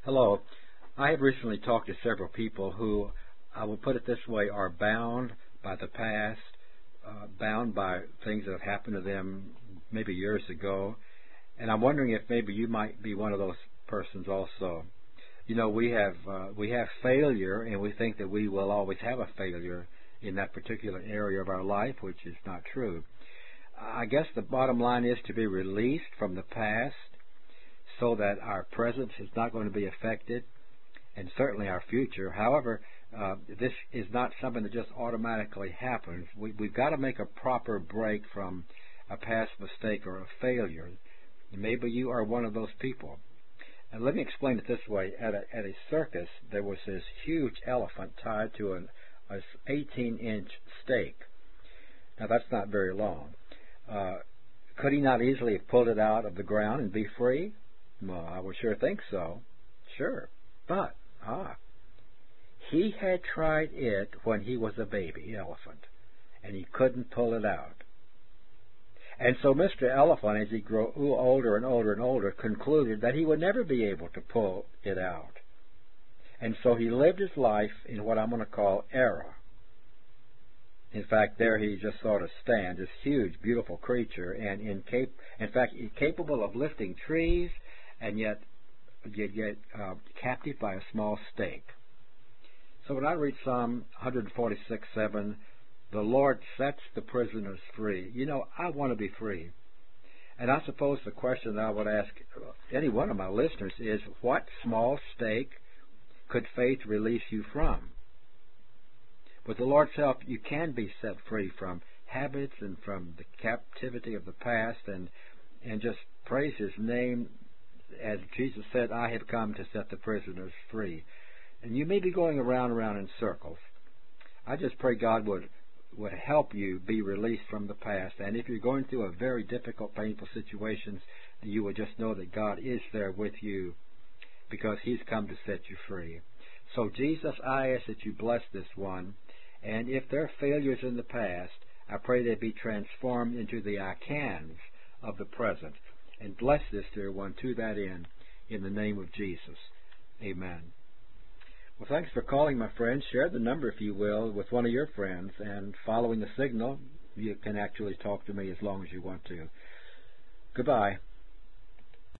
Hello. I have recently talked to several people who, I will put it this way, are bound by the past, bound by things that have happened to them maybe years ago. And I'm wondering if maybe you might be one of those persons also. You know, we have failure, and we think that we will always have a failure in that particular area of our life, which is not true. I guess the bottom line is to be released from the past so that our present is not going to be affected, and certainly our future. However, this is not something that just automatically happens. We've got to make a proper break from a past mistake or a failure. Maybe you are one of those people. And let me explain it this way. At a circus, there was this huge elephant tied to an 18-inch stake. Now, that's not very long. Could he not easily have pulled it out of the ground and be free? Well, I would sure think so. Sure. But, he had tried it when he was a baby elephant, and he couldn't pull it out. And so Mr. Elephant, as he grew older and older and older, concluded that he would never be able to pull it out. And so he lived his life in what I'm going to call error. In fact, there he just sort of stands, this huge, beautiful creature, and in fact, capable of lifting trees, and yet captive by a small stake. So when I read Psalm 146:7, the Lord sets the prisoners free. You know, I want to be free. And I suppose the question that I would ask any one of my listeners is, what small stake could faith release you from? With the Lord's help, you can be set free from habits and from the captivity of the past, and just praise His name. As Jesus said, I have come to set the prisoners free. And you may be going around in circles. I just pray God would help you be released from the past. And if you're going through a very difficult, painful situation, you would just know that God is there with you because He's come to set you free. So, Jesus, I ask that you bless this one. And if there are failures in the past, I pray they be transformed into the I cans of the present. And bless this dear one to that end in the name of Jesus. Amen. Well, thanks for calling, my friend. Share the number, if you will, with one of your friends. And following the signal, you can actually talk to me as long as you want to. Goodbye.